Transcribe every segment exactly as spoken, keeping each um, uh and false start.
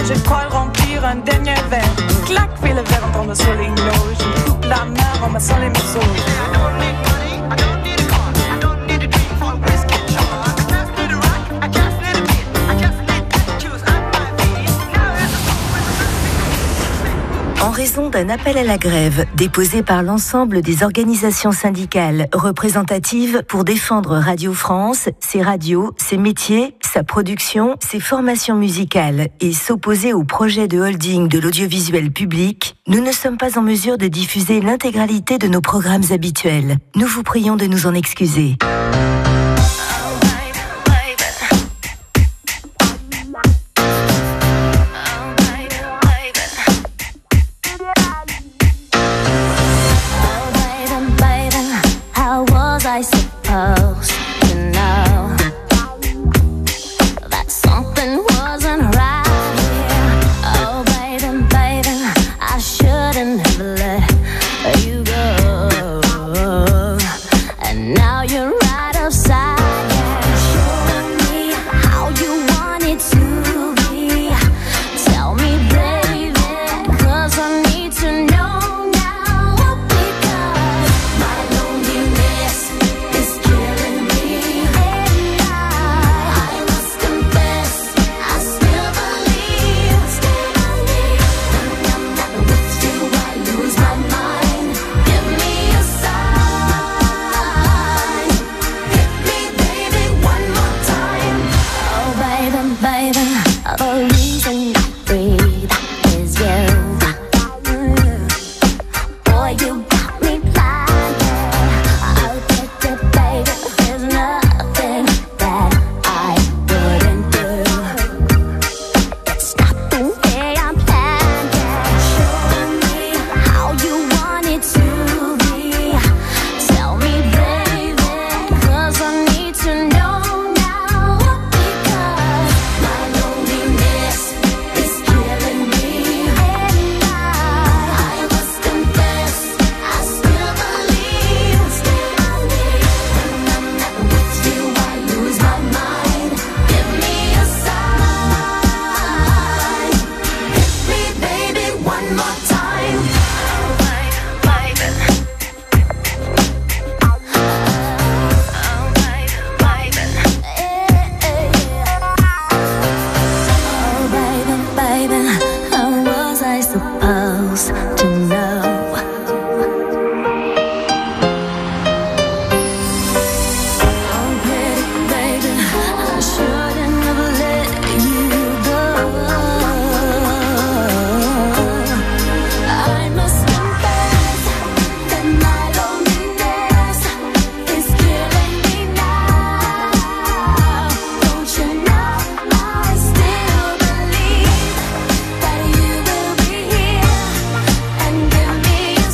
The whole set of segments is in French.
Je crois remplir un dernier verre. Clac, fais le verre en tombant sur les noix. Je coupe la mer en massant les morceaux. En raison d'un appel à la grève déposé par l'ensemble des organisations syndicales représentatives pour défendre Radio France, ses radios, ses métiers, sa production, ses formations musicales et s'opposer au projet de holding de l'audiovisuel public, nous ne sommes pas en mesure de diffuser l'intégralité de nos programmes habituels. Nous vous prions de nous en excuser. I suppose to know that something wasn't right here. Oh baby, baby, I shouldn't have let you go. And now you're right upside down. Show me how you want it to be. Tell me, baby, 'cause I need to know now. Because my loneliness is killing me, and I, I must confess, I still believe, still believe. When I'm not with you, I lose my mind. Give me a sign, hit me, baby, one more time. Oh, baby, baby, the reason I breathe is you. Boy, you got me blind. I'll get it, baby. There's nothing that I wouldn't do. It's not the way I'm planned. Show me how you want it to be. Tell me, baby, 'cause I need to know now. Because my loneliness is killing me, and I, I must confess, I still believe, still believe. When I'm not with you, I lose my mind. Give me a sign, hit me, baby, one more time. Oh, baby, baby. Oh, baby, baby. How was I supposed to know? Oh, baby, baby, I shouldn't have let you go. I must confess that my loneliness is killing me now. Don't you know I still believe that you will be here and give me a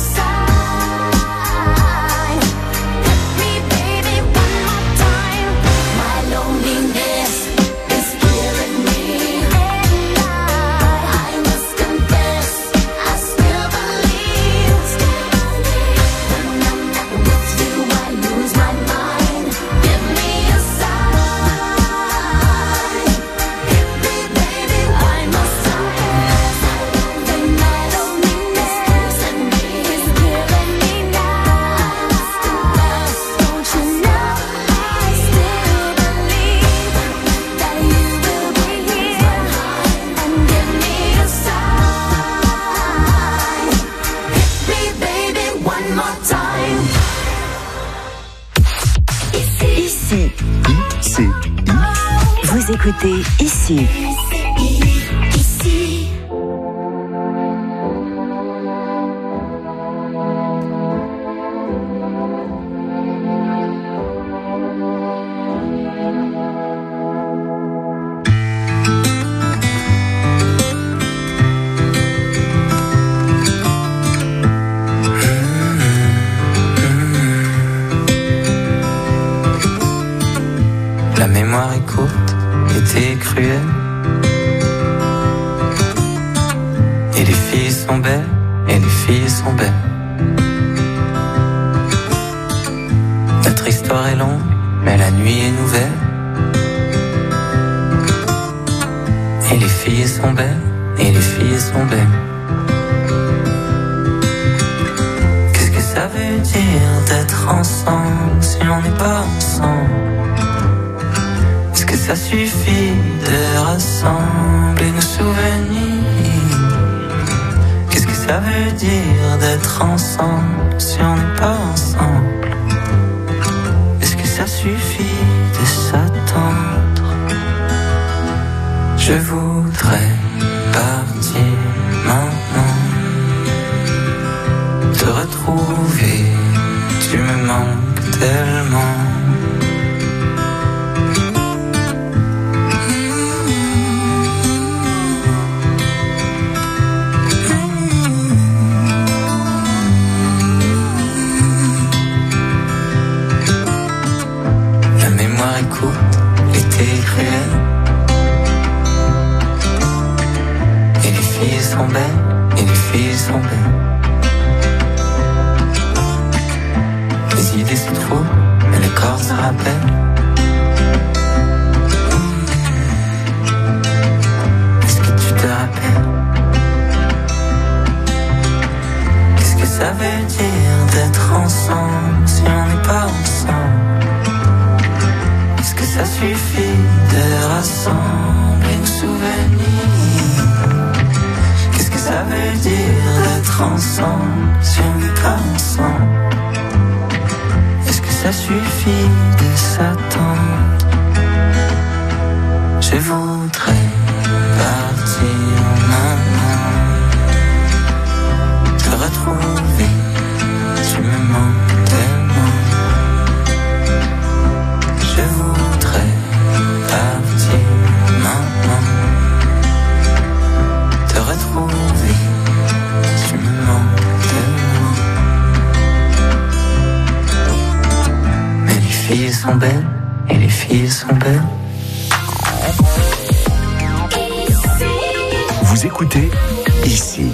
sign. Hit me, baby, one more time. My loneliness is killing me, and I, I must confess, I still believe, still believe. When I'm not with you, I lose my mind. Give me a sign, hit me, baby, one more time. That my loneliness is killing me now. Don't you know I still believe that you will be here and give me a sign. Hit me, baby, one more time. Ici, Ici, vous écoutez Ici. Ici. La mémoire est courte, l'été est cruel. Et les filles sont belles, et les filles sont belles. Notre histoire est longue, mais la nuit est nouvelle. Et les filles sont belles, filles sont belles. Qu'est-ce que ça veut dire d'être ensemble si on n'est pas ensemble? Est-ce que ça suffit de rassembler nos souvenirs? Qu'est-ce que ça veut dire d'être ensemble si on n'est pas ensemble? Est-ce que ça suffit de s'attendre? Je voudrais partir maintenant, te retrouver, tu me manques tellement. La mémoire écoute l'été cruel. Et les filles sont belles, et les filles sont belles. Les idées se trouvent, mais le corps se rappelle. Est-ce que tu te rappelles? Qu'est-ce que ça veut dire d'être ensemble si on n'est pas ensemble? Est-ce que ça suffit de rassembler nos souvenirs? Qu'est-ce que ça veut dire d'être ensemble si on n'est pas ensemble? Est-ce que ça suffit de s'attendre? Je voudrais partir maintenant, te retrouver, tu me manques tellement. Je voudrais partir maintenant, te retrouver, tu me manques tellement. Mais les filles sont belles, et les filles sont belles. Vous écoutez ici.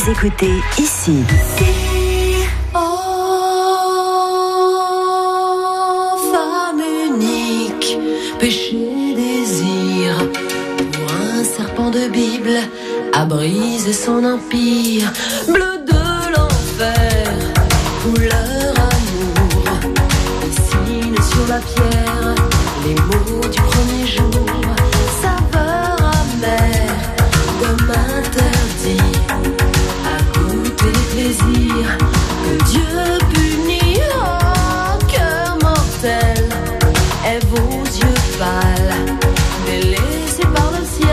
Vous écoutez ici. Oh, femme unique, péché, désir, pour un serpent de Bible, à briser son empire, bleu de l'enfer, couleur amour, dessine sur la pierre, les mots du premier jour, saveur amère, comme interdit, à goûter les plaisirs, que Dieu punit, oh, cœur mortel, et vos yeux pâles, délaissés par le ciel.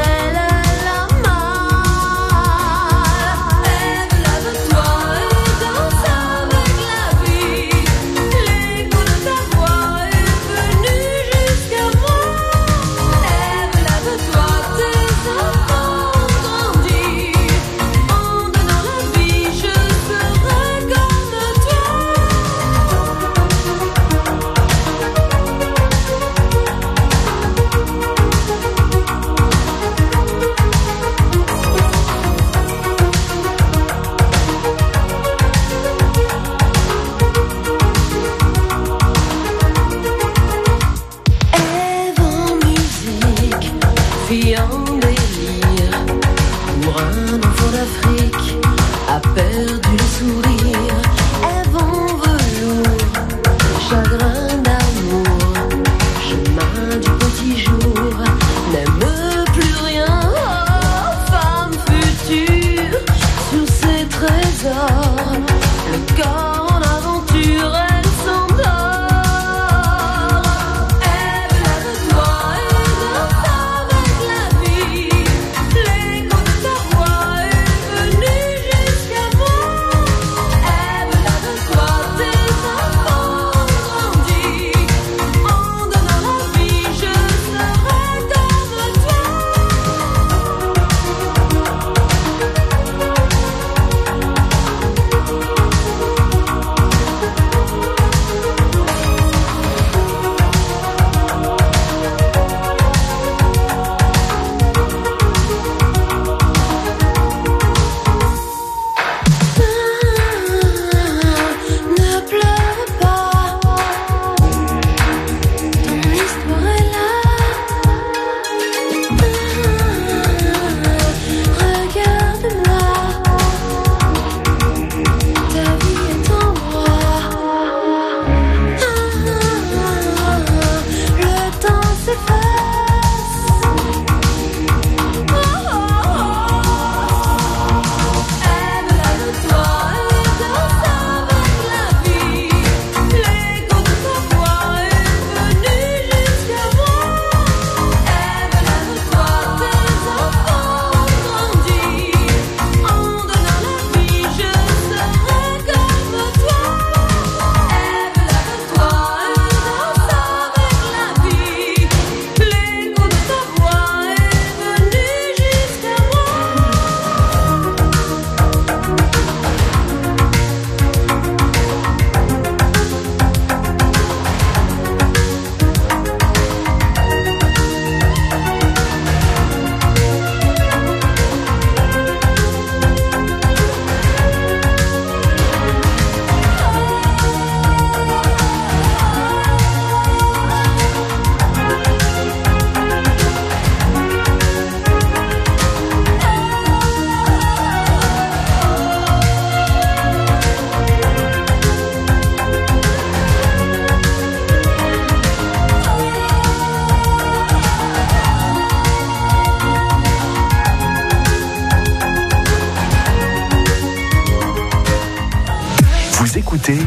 écoutez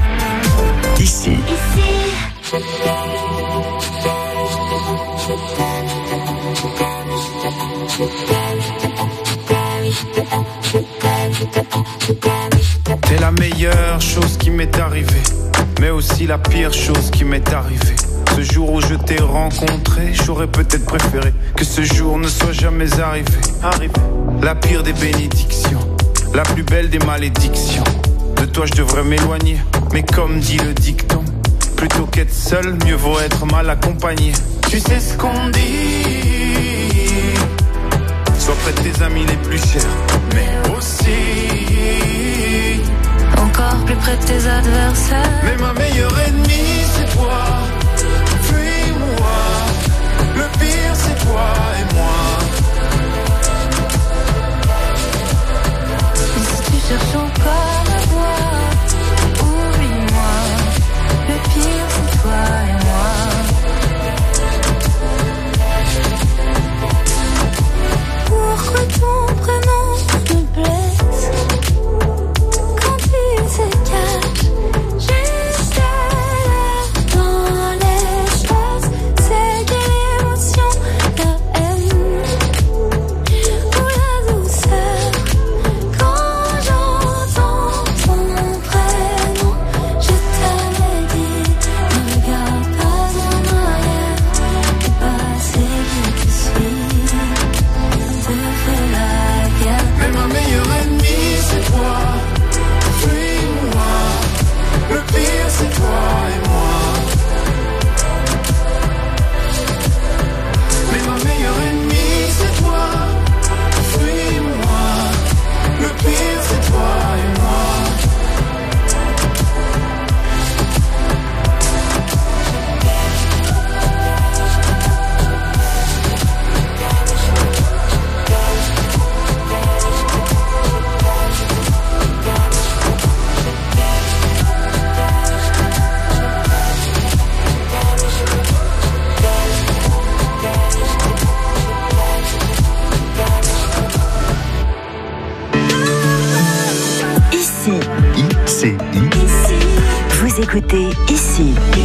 ici. T'es la meilleure chose qui m'est arrivée, mais aussi la pire chose qui m'est arrivée. Ce jour où je t'ai rencontré, j'aurais peut-être préféré que ce jour ne soit jamais arrivé. Arrivé. La pire des bénédictions, la plus belle des malédictions. De toi je devrais m'éloigner, mais comme dit le dicton, plutôt qu'être seul, mieux vaut être mal accompagné. Tu sais ce qu'on dit, sois près de tes amis les plus chers, mais aussi plus près de tes adversaires. Mais ma meilleure ennemie c'est toi. Fuis-moi. Le pire c'est toi et moi. Et si tu cherches encore à voir, oublie-moi. Le pire c'est toi et moi. Pourquoi ton prénom me blesse quand il se cache juste là dans l'espace? C'est quelle émotion, la haine ou la douceur quand j'entends ton prénom? Je t'avais dit, ne regarde pas en arrière, le passé qui te suit. Mais ma meilleure ennemie c'est toi. Fuis-moi. Le pire c'est toi et moi. Mais ma meilleure ennemie c'est toi. Fuis-moi. Le pire c'est toi et moi. Ici, I C I. vous écoutez Ici.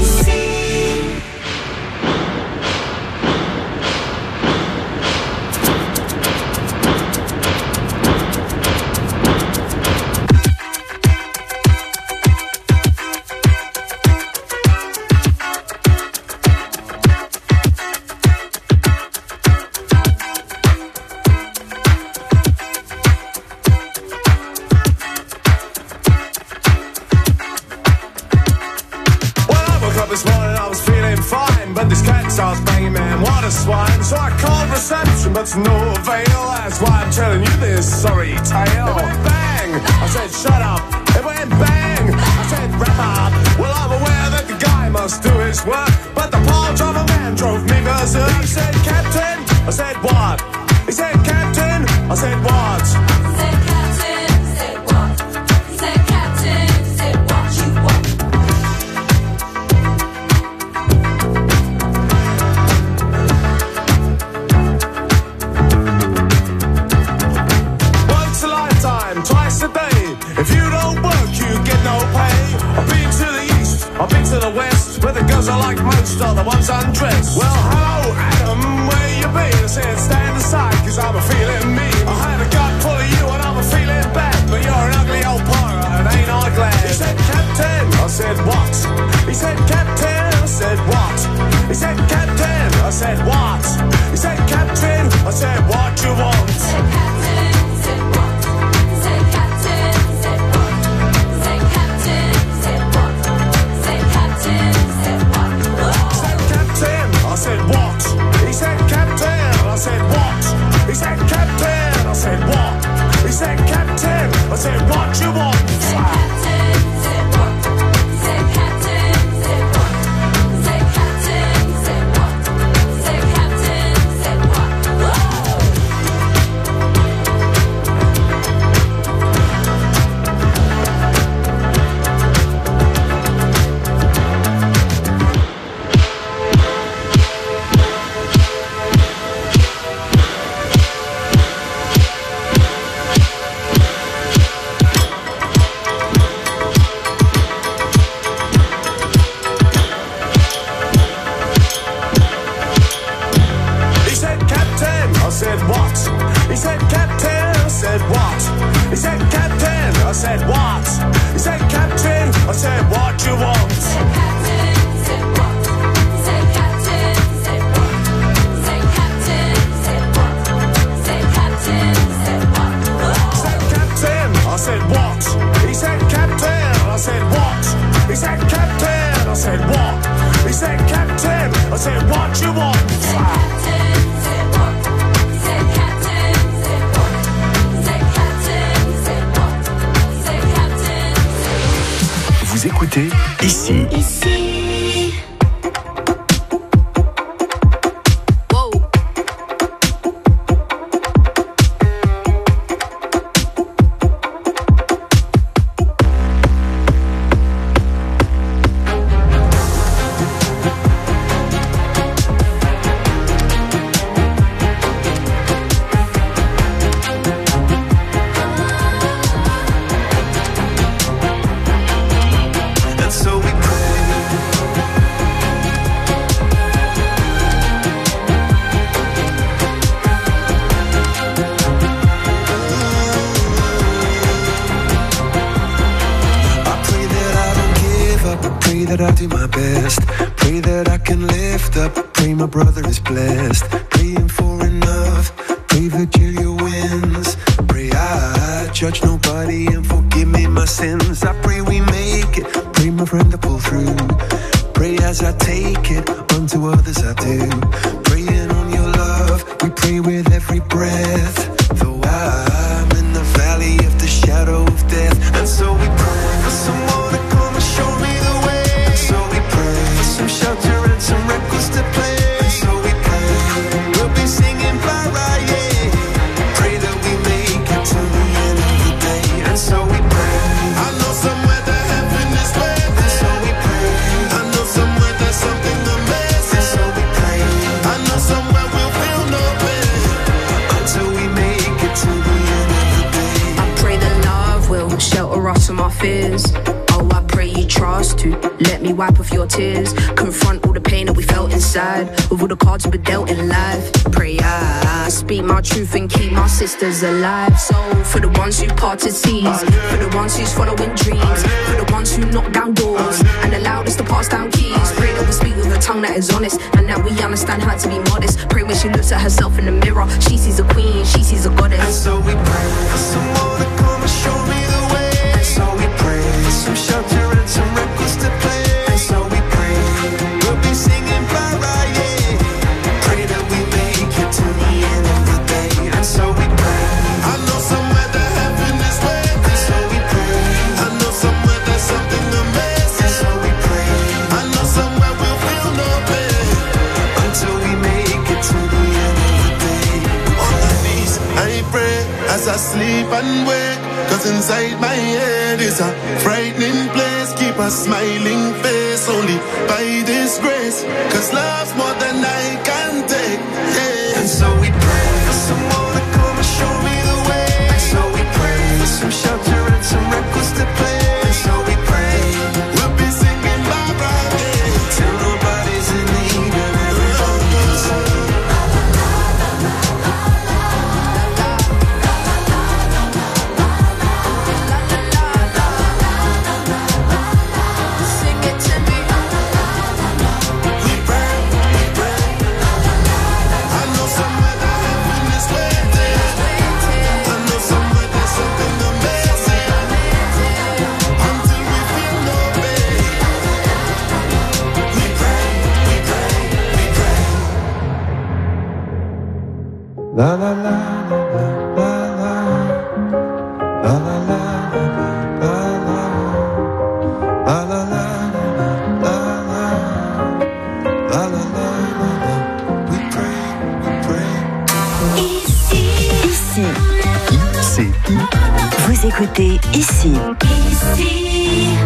This morning I was feeling fine, but this cat starts banging, man, what a swine. So I called reception, but to no avail. That's why I'm telling you this sorry tale. It went bang, I said shut up. It went bang, I said wrap up. Well, I'm aware that the guy must do his work, but the part of a man drove me berserk. He said, Captain, I said what? He said, Captain, I said what? He said, Captain, said what? He said, Captain, said what you want. Twice a day. If you don't work, you get no pay. I've been to the east, I've been to the west, where the girls I like most are the ones undressed. Well, hello, Adam, where you been? I said, stand aside, cause I'm a feeling mean. I had a gut full of you and I'm a feeling bad, but you're an ugly old pirate and ain't I glad? He said, Captain, I said, what? He said, Captain, I said, what? He said, Captain, I said, what? He said, Captain, I said, what you want? He said, Captain, said what? I said what? He said Captain. I said what? He said Captain. I said what? He said Captain. I said what you want? He said Captain. Said what? He said Captain. Said what? He said Captain. Said what? He said Captain. Said what? Ici. Ici. Whoa. And so we pray. I pray that I don't give up. I pray that I do my best. Pray that I can lift up. Pray my brother is blessed. Praying for enough. Pray Virgilia wins. Pray I judge nobody and forgive me my sins. I pray we make it. Pray my friend to pull through. Pray as I take it. Unto others I do. Praying on your love. We pray with every breath. Though I'm in the valley of the shadow of death. And so we pray for someone to come and show me the way. And so we pray for some shelter and some records to play. And so we pray we'll be singing para, yeah. Pray that we make it to the end of the day. And so we pray. I know somewhere that heaven is waiting. And so we pray. I know somewhere there's something amazing. And so we pray. I know somewhere we'll feel no pain until we make it to the end of the day. I pray that love will shelter us from our fears. Oh, I pray you trust to let me wipe off your tears. Confront all the pain that we felt inside with all the cards we dealt in life. Pray I speak my truth and keep my sisters alive. So for the ones who parted seas, for the ones who's following dreams, for the ones who knock down doors and allowed us to pass down keys. Pray that we speak with a tongue that is honest and that we understand how to be modest. Pray when she looks at herself in the mirror, she sees a queen, she sees a And goddess. so we pray for someone to come and show me the way. And so we pray for some shelter and some records to play. And so we pray we'll be singing para, yeah. Pray that we make it to the end of the day. And so we pray. I know somewhere that heaven is waiting. And so we pray. I know somewhere there's something amazing. And so we pray. I know somewhere we'll feel no pain until we make it to the end of the day. On my knees, I pray as I sleep and wake. Cause inside my head is a frightening place. Keep a smiling face only by this grace. Cause love's more than I can take, yeah. And so we pray for someone to come and show me the way. And so we pray for some shelter and some records to play. And so we pray we'll be singing Barbara, yeah. Till nobody's in need and everybody's saved. Sing it to me. We pray, we pray. I know somewhere that heaven is waiting. I know somewhere there's something amazing. Until we feel no pain. We pray, we pray, we pray. La la la la la la la la la la la la la la la la. La la la la la, we pray, we pray. Ici. Ici. C'est I. Vous écoutez Ici. Ici.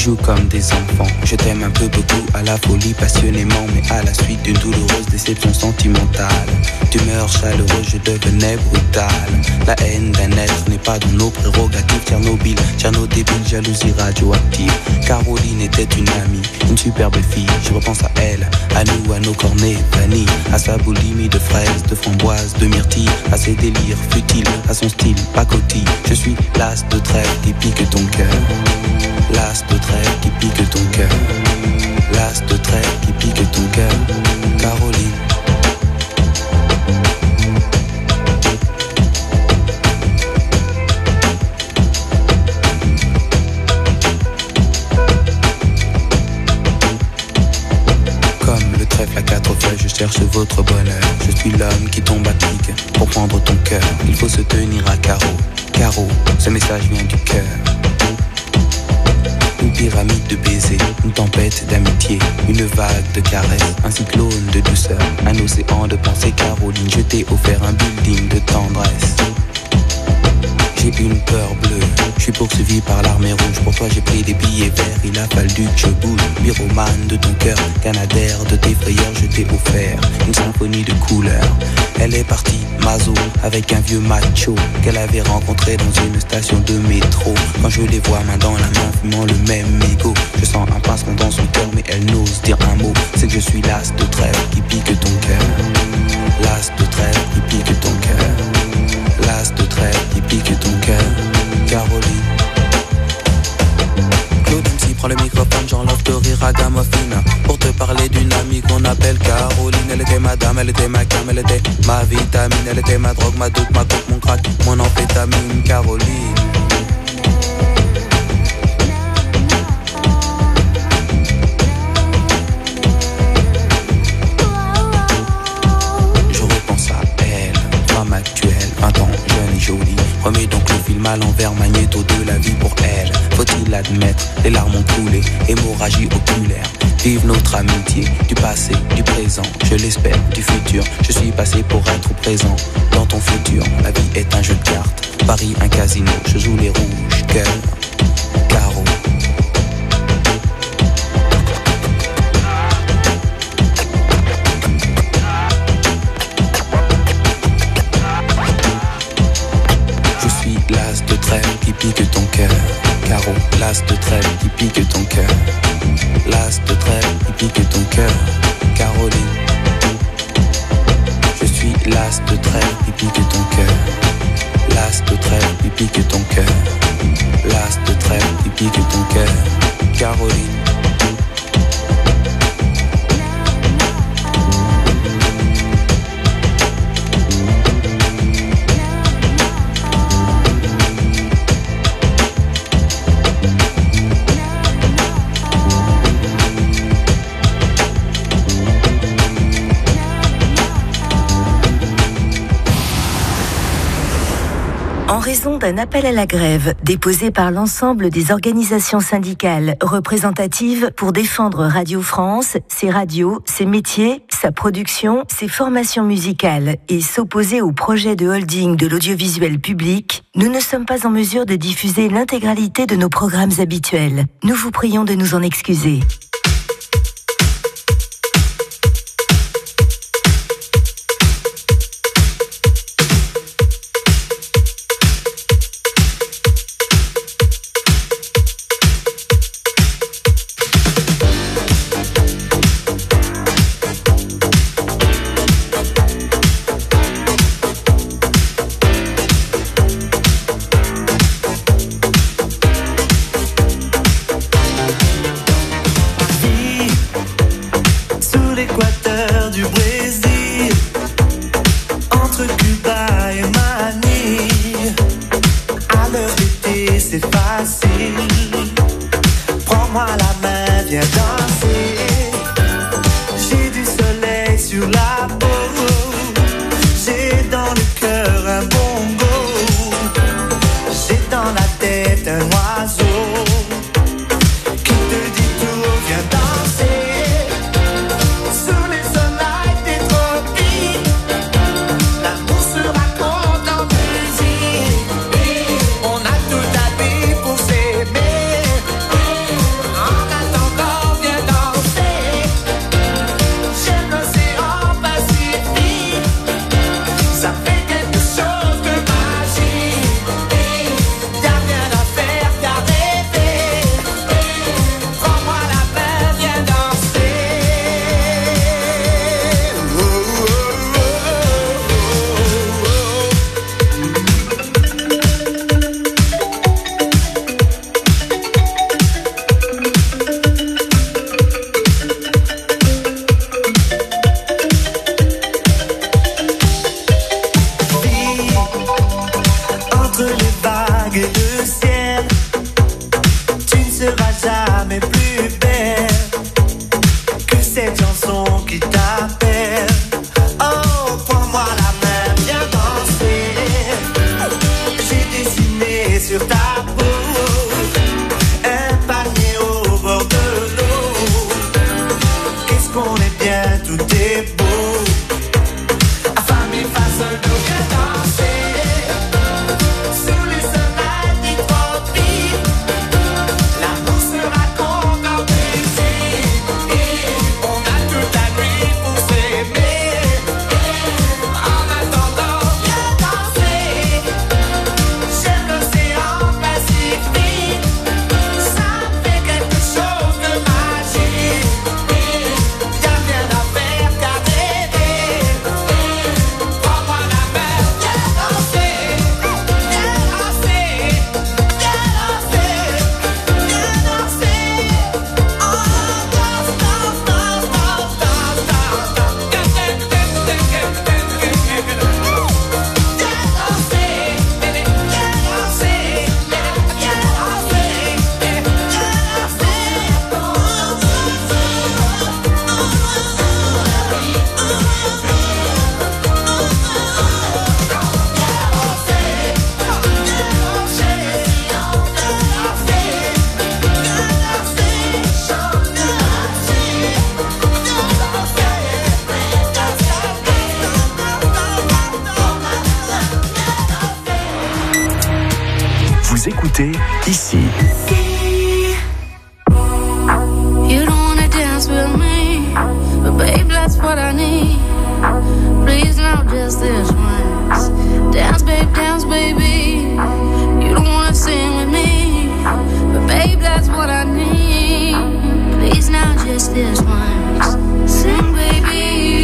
joue comme des enfants. Je t'aime un peu beaucoup, à la folie passionnément, mais à la suite d'une douloureuse déception sentimentale. D'humeur chaleureuse, je devenais brutal. La haine d'un être n'est pas dans nos prérogatives. Tchernobyl, Tcherno débile, jalousie radioactive. Caroline était une amie, une superbe fille. Je repense à elle, à nous, à nos cornets vanille, à sa boulimie de fraises, de framboises, de myrtilles, à ses délires futiles, à son style pacotille. Je suis l'as de trêve qui pique ton cœur. L'as de trêve qui pique ton cœur. L'as de trêve qui pique ton cœur. Caroline. Comme le trèfle à quatre feuilles, je cherche votre bonheur. Je suis l'homme qui tombe à pic pour prendre ton cœur. Il faut se tenir à carreau. Carreau, ce message vient du cœur. Une pyramide de baisers, une tempête d'amitié, une vague de caresses, un cyclone de douceur, un océan de pensées. Caroline, je t'ai offert un building de tendresse. J'ai une peur bleue, je suis poursuivi par l'armée rouge. Pour toi j'ai pris des billets verts, il a fallu que je bouge. Pyromane de ton cœur, canadaire de tes frayeurs, je t'ai offert une symphonie de couleurs. Elle est partie, Mazo, avec un vieux macho qu'elle avait rencontré dans une station de métro. Quand je les vois main dans la main, fumant le même mégot, je sens un pincement dans son cœur, mais elle n'ose dire un mot. C'est que je suis l'as de trêve qui pique ton cœur. L'as de trêve qui pique ton cœur. L'as de trêve qui pique ton cœur. Caroline. Claude M C prend le microphone, j'enlève de rire à Gamophine pour te parler d'une amie qu'on appelle Caroline. Elle était ma dame, elle était ma cam, elle était ma vitamine. Elle était ma drogue, ma dope, ma coke, mon crack, mon amphétamine. Caroline. Je repense à elle, femme actuelle, vingt ans, jeune et jolie. Remets donc le film à l'envers, magnéto de la vie pour elle. Faut-il l'admettre, les larmes ont coulé, hémorragie oculaire. Vive notre amitié, du passé, du présent, je l'espère, du futur. Je suis passé pour être présent dans ton futur. La vie est un jeu de cartes, Paris un casino. Je joue les rouges, cœur, carreau. Je suis l'as de trêve qui pique ton cœur. Carreau, l'as de trêve qui pique ton cœur. L'as de trêve qui pique ton cœur. Caroline. Je suis l'as de trêve qui pique ton cœur. L'as de trêve qui pique ton cœur. L'as de trêve qui pique ton cœur. Caroline. En raison d'un appel à la grève déposé par l'ensemble des organisations syndicales représentatives pour défendre Radio France, ses radios, ses métiers, sa production, ses formations musicales et s'opposer au projet de holding de l'audiovisuel public, nous ne sommes pas en mesure de diffuser l'intégralité de nos programmes habituels. Nous vous prions de nous en excuser. On a tout à vivre pour s'aimer. jamais plus belle que cette chanson qui t'appelle. Oh, prends-moi la main, viens danser. J'ai dessiné sur ta peau un panier au bord de l'eau. Qu'est-ce qu'on est bien, tout est beau. À femme et face de l'eau, viens danser. Sous les soleils des tropiques, l'amour sera compte en plaisir. On a toute la nuit pour s'aimer. En attendant, viens danser. J'aime l'océan Pacifique. Ça fait quelque chose de magique. Y'a rien à faire qu'à rêver. Prends-moi la main, viens danser. Viens danser. Viens danser. Viens danser. Oh, danse, danse, danse, danse, danse, danse, danse. Viens danser. Viens Vous écoutez ici. You don't wanna dance with me, but babe, that's what I need. Please, now just this once. Dance, babe, dance, baby. You don't wanna sing with me, but babe, that's what I need. Please, now just this once. Sing, baby.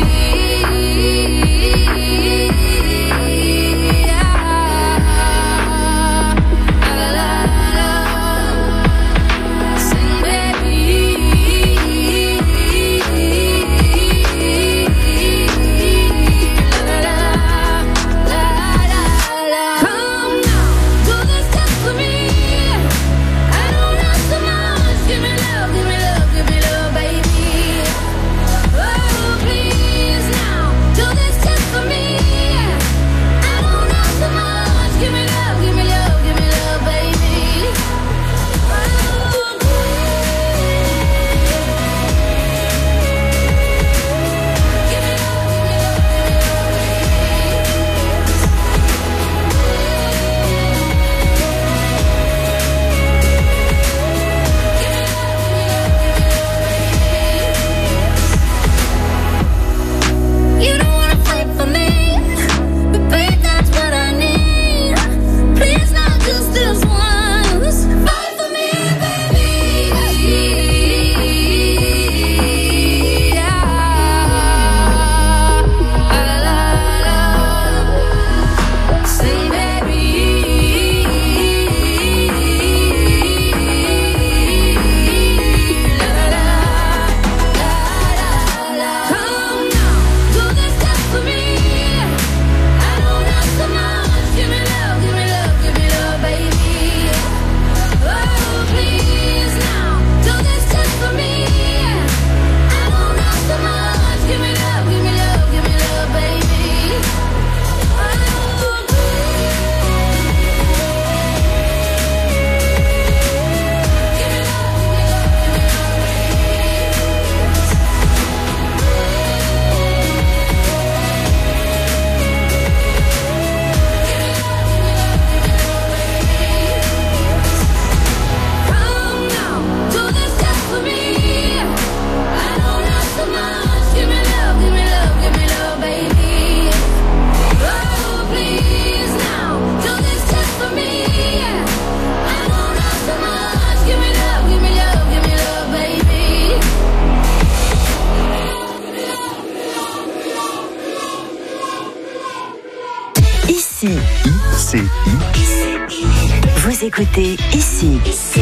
Vous écoutez ici.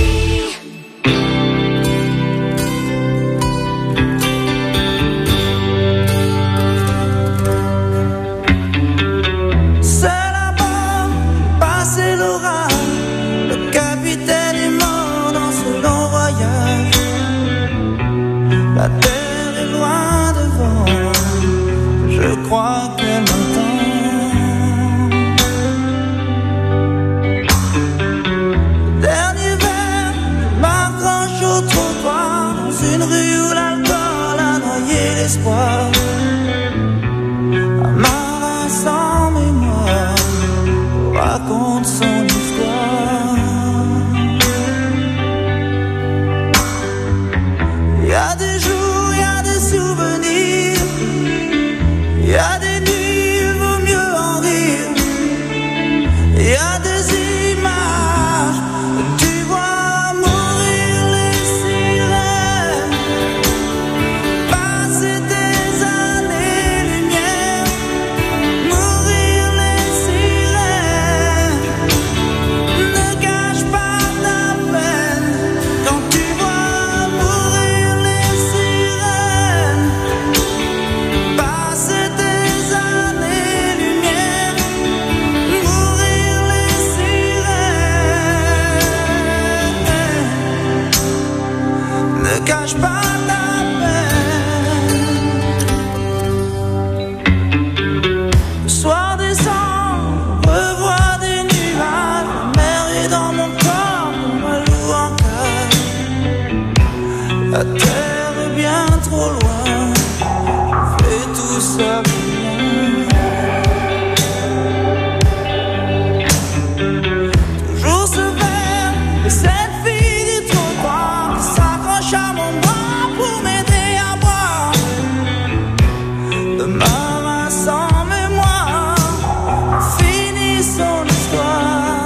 C'est là-bas, passé l'orage. Le capitaine est mort dans ce long voyage. cage. La terre est loin devant, je crois qu'elle m'entend. Dernier verre, m'accroche au trottoir, dans une rue où l'alcool a noyé l'espoir. Un marin sans mémoire raconte son histoire. Il y a des jours, il y a des souvenirs, il y a des nuits, il vaut mieux en rire. Il y a des images, tu vois mourir les sirènes, passer des années-lumière, mourir les sirènes. Ne cache pas ta peine quand tu vois mourir les sirènes, passer des années-lumière, mourir les sirènes. Ne cache pas ta peine. Le soir descend, revoit des nuages, la mer est dans mon corps, on me loue en cage. La terre est bien trop loin, je fais tout ça pour rien. Toujours ce verre et cette fille du trottoir qui s'accroche à mon bras pour m'aider à boire. Le marin sans mémoire finit son histoire.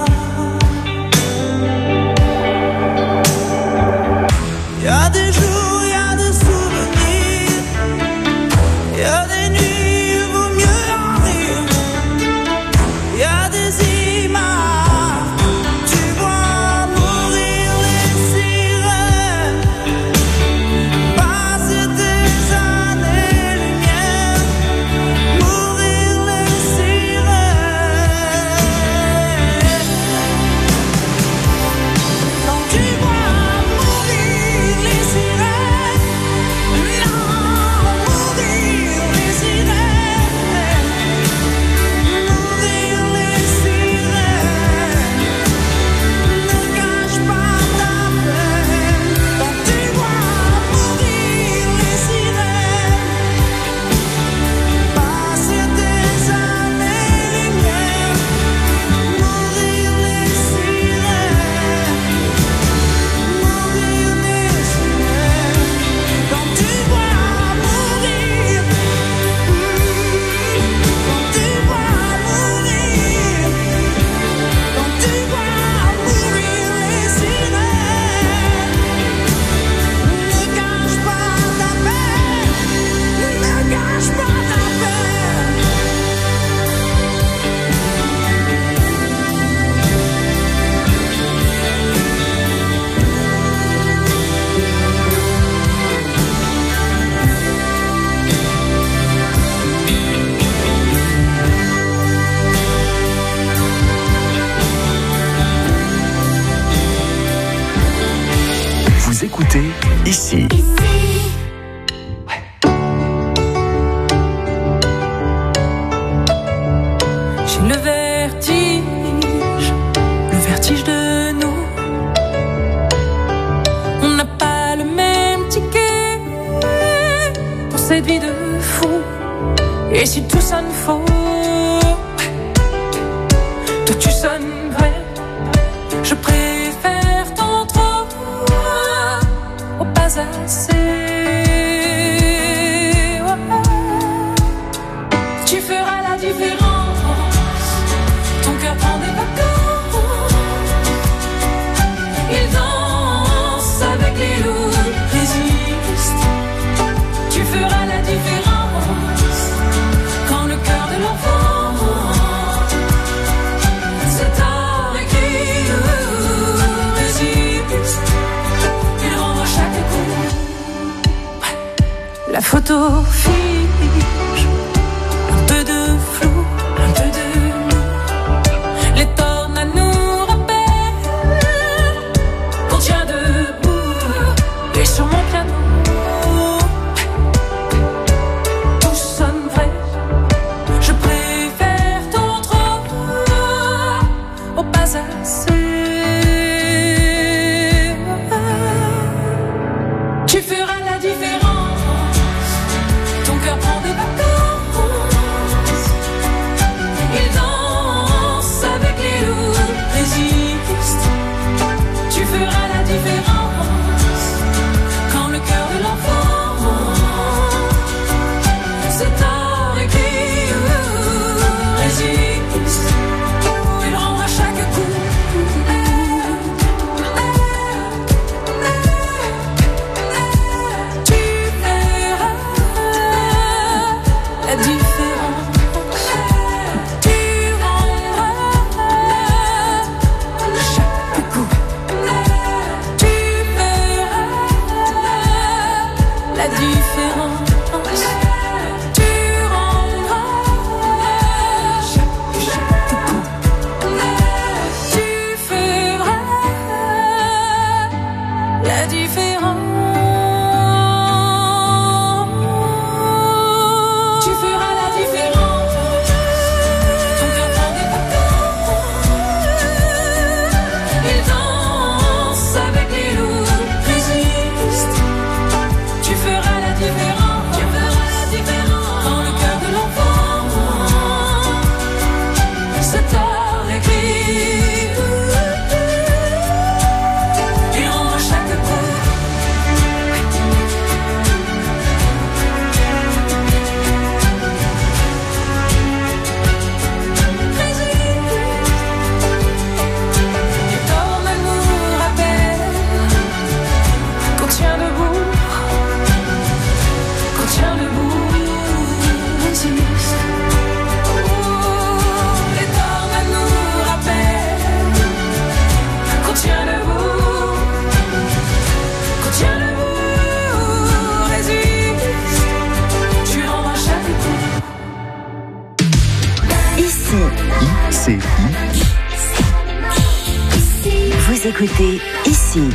Il y a des jours, il y a des souvenirs, il y a des nuits, il vaut mieux en rire. Il y a des images, tu vois mourir les sirènes, passer des années-lumière, mourir les sirènes. Quand tu vois mourir les sirènes, non, mourir les sirènes, mourir les sirènes. Ne cache pas ta peine quand tu vois mourir les sirènes, passer des années-lumière, mourir les sirènes, mourir les sirènes. Quand tu vois mourir, quand tu vois mourir, quand tu vois mourir les sirènes, ne cache pas ta peine, ne cache pas ta peine. Vous écoutez ici. J'ai le vertige, le vertige de nous. On n'a pas le même ticket pour cette vie de fou. Et si tout sonne faux, toi tu sonnes vrai. Je préfère tant trop au pas assez. Tu feras la différence. Ton cœur prend des vacances. Il danse avec les loups, résiste. Tu feras la différence quand le cœur de l'enfant c'est avec qui résiste. Il renvoie chaque coup. La photo fige, un peu de flou, un peu de nous. Les tornades nous rappellent qu'on tient debout. Et sur mon piano, tout sonne vrai. Je préfère d'autres au pas assez. Tu feras la différence. Ton cœur prend des vacances. Il danse avec les loups, résiste. Tu feras la différence. Quand le cœur de l'enfant c'est tard et qui résiste. Il rend à chaque coup. Tu verras la différence. Tu rendras chaque coup. Tu verras la différence. Tu rendras chaque, chaque coup. Tu feras la différence. Tu feras la différence. Ton cœur prend des vacances. Il danse avec les loups, résiste. Tu feras la différence. Tu feras la différence. Quand le cœur de l'enfant c'est tard écrit. Il rend à chaque coup. Et ton amour rappelle qu'on tient debout, qu'on tient debout, résiste. Oh, et ton amour rappelle qu'on tient debout, qu'on tient debout, résiste. Tu rends à chaque coup. Ici, I C I. vous écoutez Ici.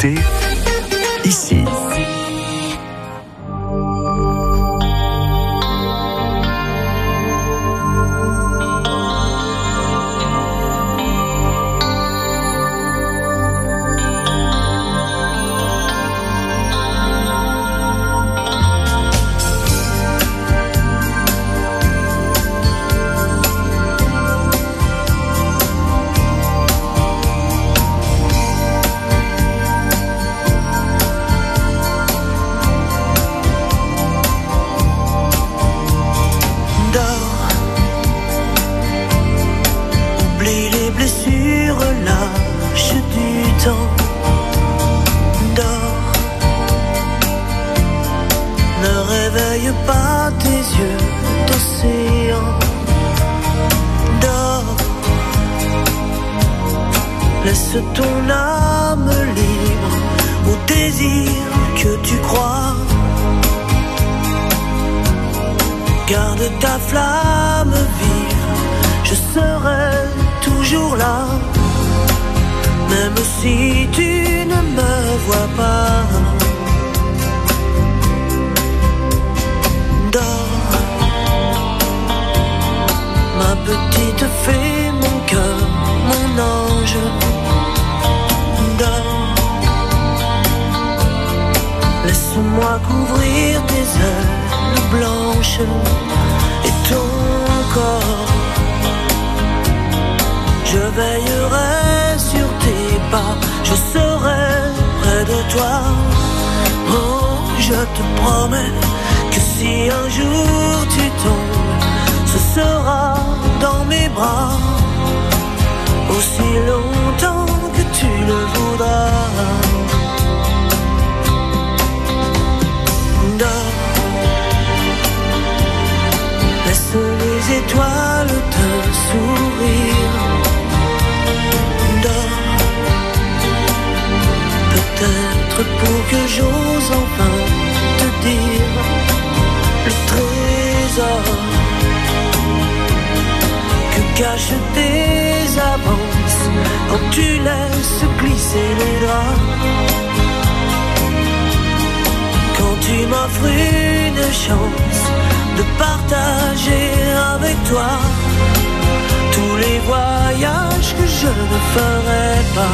écoutez ici. Laisse ton âme libre au désir que tu crois. Garde ta flamme vive, je serai toujours là. Même si tu ne me vois pas. Dors, ma petite fée, mon cœur, mon ange. Laisse-moi couvrir tes ailes blanches et ton corps. Je veillerai sur tes pas, je serai près de toi. Oh, je te promets que si un jour tu tombes, ce sera dans mes bras. Aussi longtemps que tu le voudras. Dors, laisse les étoiles te sourire. Dors, peut-être pour que j'ose enfin te dire le trésor que cachent tes avances quand tu laisses glisser les draps. Quand tu m'offres une chance de partager avec toi tous les voyages que je ne ferai pas.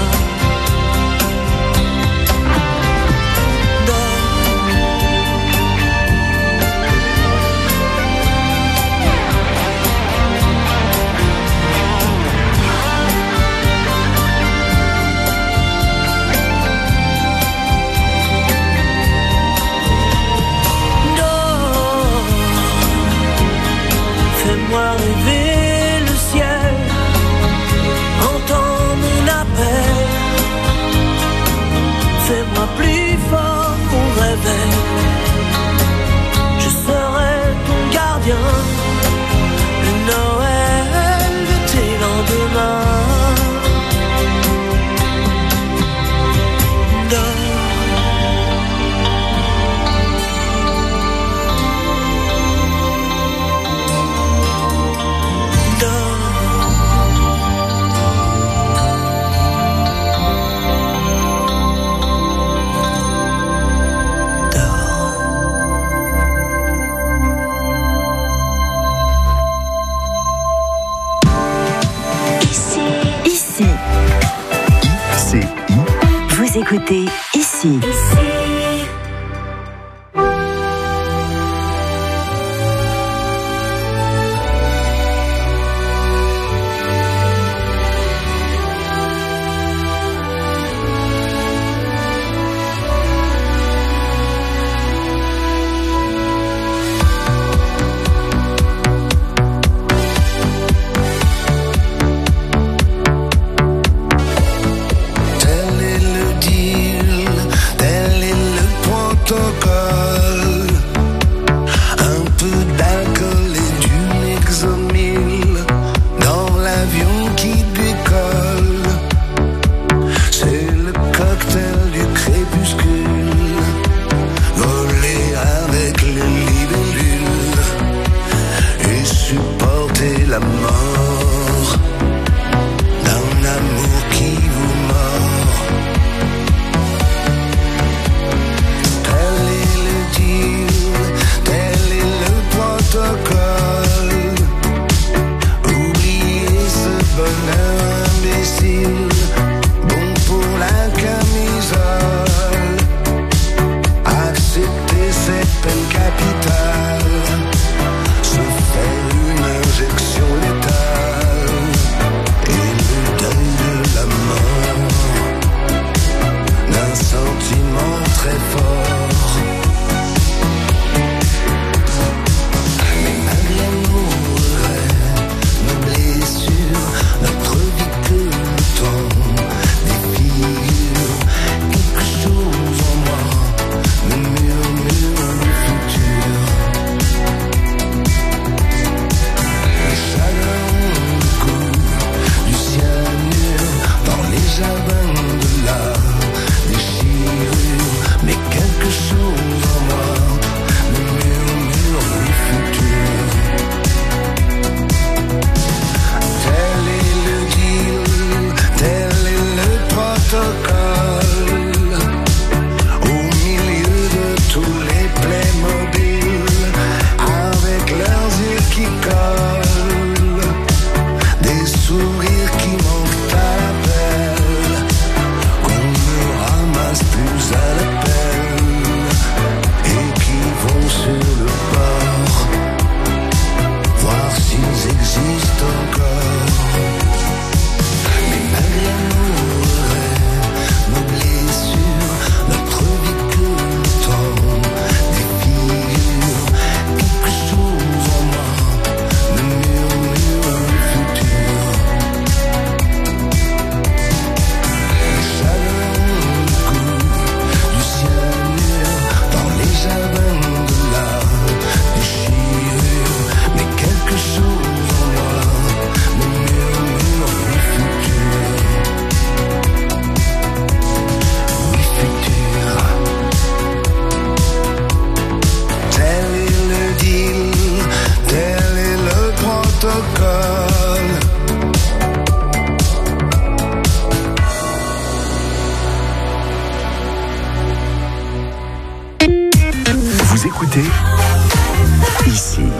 Fais-moi rêver le ciel, entends mon appel. Fais-moi plus fort qu'on réveille. Je serai ton gardien, le Noël de tes lendemains. Écoutez ici. Ici,